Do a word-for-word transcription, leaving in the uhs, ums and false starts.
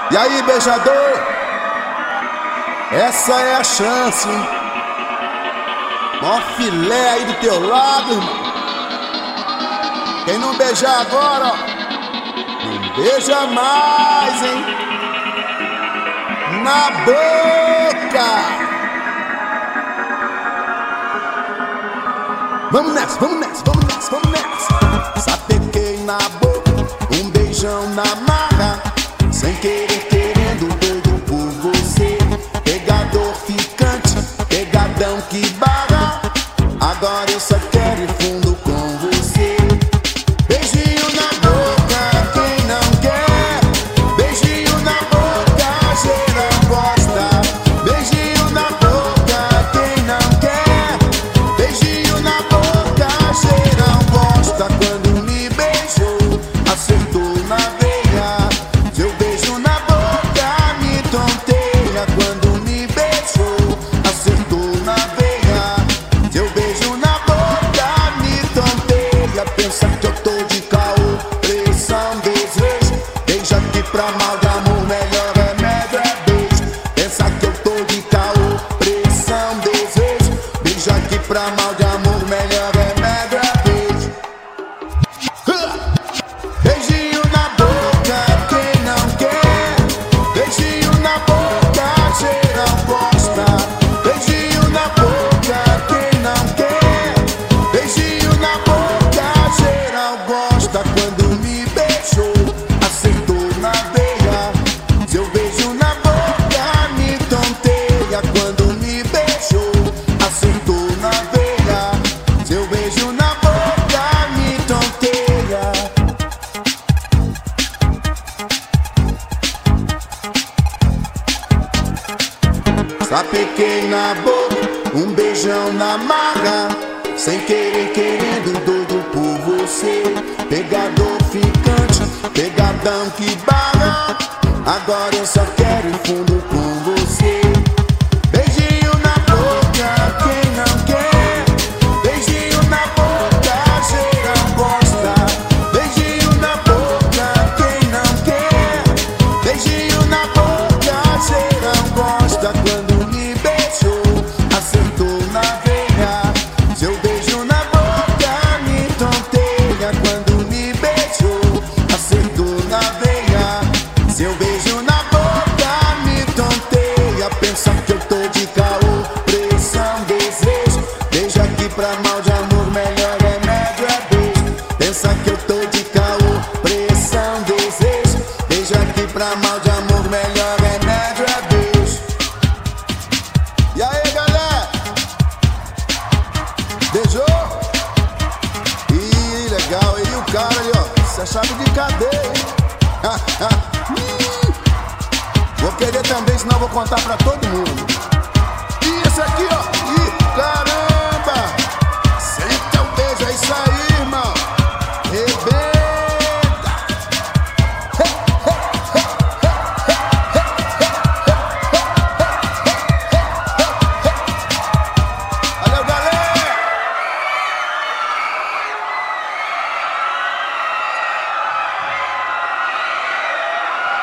E aí, beijador? Essa é a chance, hein? Mó filé aí do teu lado, irmão. Quem não beijar agora, ó, não beija mais, hein? Na boca! Vamos nessa, vamos nessa, vamos nessa, vamos nessa. Sapequei na boca, um beijão na marra, sem querer, querendo, doido por você. Pegador ficante, pegadão que barra. Agora eu só quero ir fundo com você. Beijinho na boca, quem não quer? Beijinho na boca, geral gosta. Beijinho na boca, quem não quer? Beijinho na boca, geral gosta. Quando me beijou, acertou na veia. Seu beijo na boca me tonteia. Quando me beijou, acertou na veia. Seu beijo na boca me tonteia. Pensa que eu tô de caô, pressão, desejo. Beija aqui pra mal de amor, melhor remédio é beijo. Pensa que eu tô de caô, pressão, desejo. Beija aqui pra mal de amor, melhor remédio é beijo. Beijinho na boca, quem não quer? Beijinho na boca, geral gosta. Beijinho na boca, quem não quer? Beijinho na boca, geral gosta. Quando me beijou, acertou na veia. Seu beijo na boca me tonteia. Quando me beijou, acertou na veia. Seu beijo na boca me tonteia. Sapequei na boca, um beijão na marra, sem querer, querendo, doido por você. Pegador ficante, pegadão que barra. Agora eu só quero ir fundo com você. Beijinho na boca, quem não quer? Beijinho na boca, geral gosta. Beijinho na boca, quem não quer? Beijinho na boca, geral gosta. Quando me beijou, acertou na veia. Seu beijo na boca me tonteia. Quando me beijou, acertou na veia. Seu beijo na boca me tonteia. Pensa que eu tô de caô, pressão, desejo. Beija aqui pra mal de amor, melhor remédio é beijo. Pensa que eu tô de caô, pressão, desejo. Beija aqui pra mal de amor, melhor remédio é beijo. E aí, galera? Beijou? Ih, legal. E o cara ali, ó, isso é chave de cadeia, hein? Hum. Vou querer também, senão vou contar pra todo mundo. E esse aqui, ó.